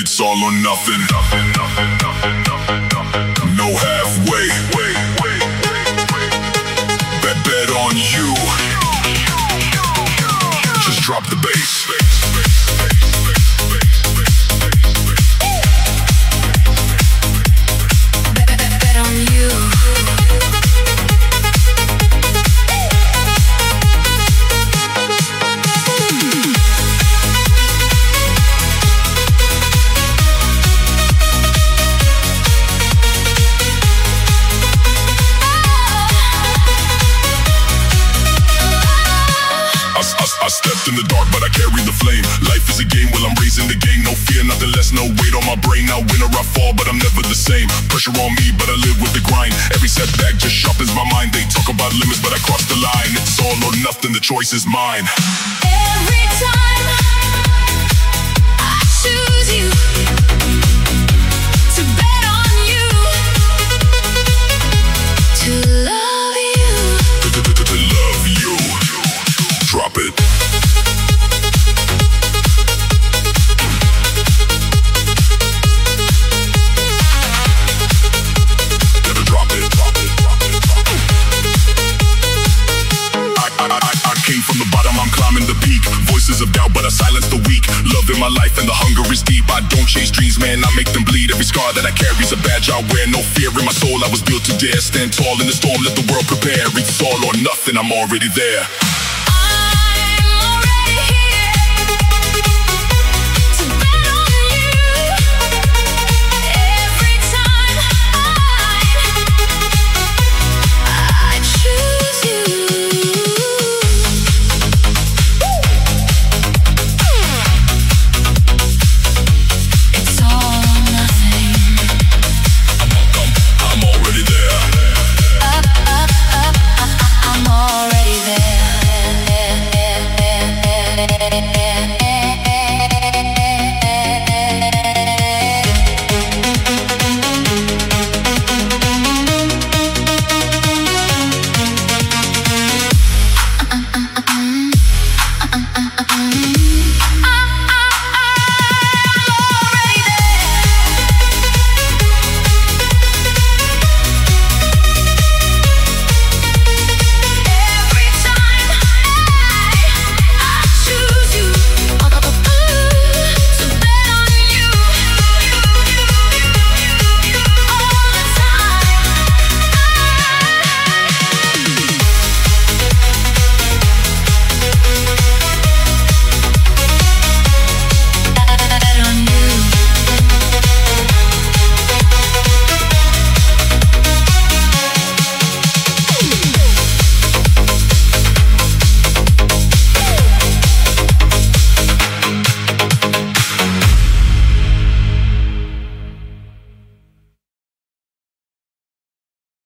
It's all or nothing. No halfway. Bet on you. Just drop the bass. Bet on you. I stepped in the dark, but I carry the flame. Life is a game, well I'm raising the game. No fear, nothing less, no weight on my brain. I win or I fall, but I'm never the same. Pressure on me, but I live with the grind. Every setback just sharpens my mind. They talk about limits, but I cross the line. It's all or nothing, the choice is mine. Every time I choose you, to bet on you, to love you. To love you. Drop it. Gotta drop it. I came from the bottom, I'm climbing the peak. Voices of doubt, but I silence the weak. Love in my life and the hunger is deep. I don't chase dreams, man, I make them bleed. Every scar that I carry's a badge I wear. No fear in my soul, I was built to dare. Stand tall in the storm, let the world prepare. It's all or nothing, I'm already there.